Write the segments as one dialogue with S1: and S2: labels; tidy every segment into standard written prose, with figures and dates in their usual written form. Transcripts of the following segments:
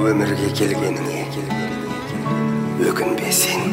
S1: Өмірге келгеніңе өкінбе сен.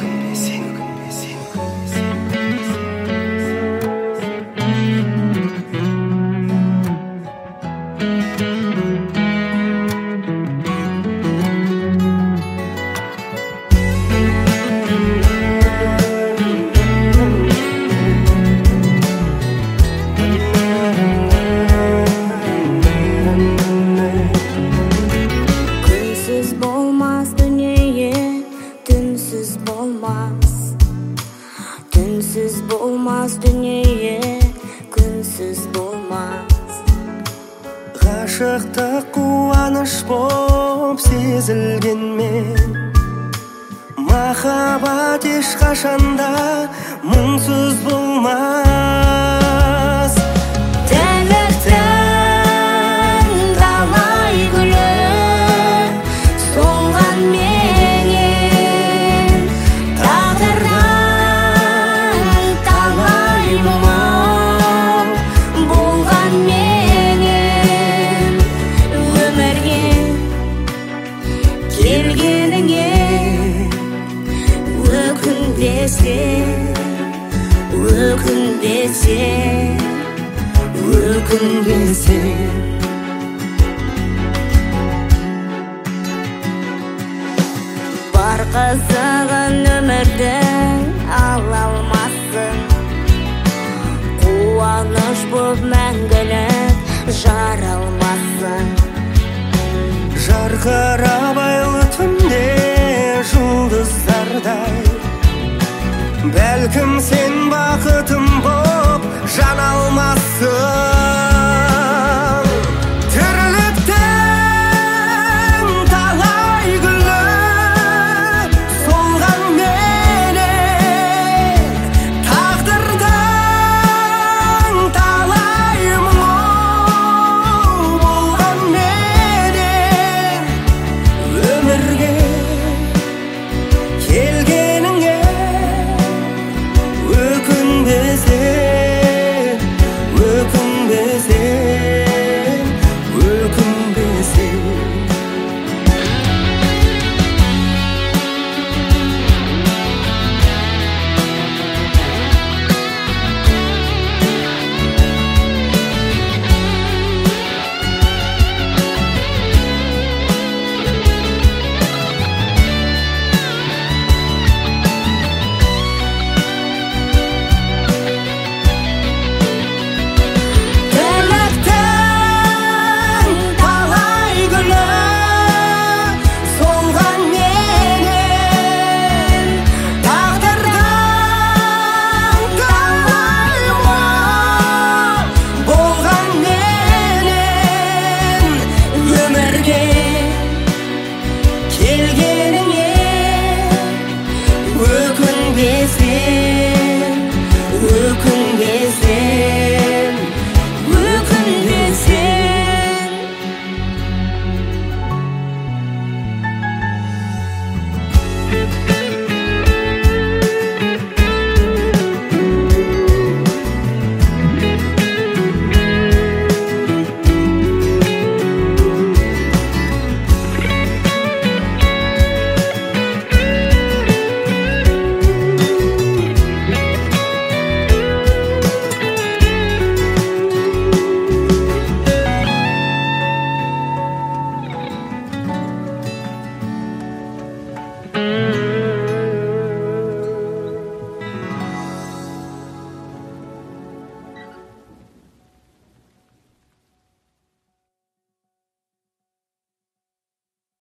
S2: Түнсіз болмас дүние, күнсіз болмас.
S1: Ғашықтық қуаныш боп сезілгенмен, махаббат ешқашанда мұңсыз болмас.
S2: Тәңірдің талай гүлі солғанменен, тағдырдан талай мұң болғанменен, өмірге келгеніңе өкінбе сен, өкінбе сен,
S1: өкінбе сен.
S2: бар қызығын өмірдің ала алмассың, қуаныш боп мәңгілік жаралмассың.
S1: Жарқырап айлы түнде жұлдыздардай, бәлкім сен бақытым бол.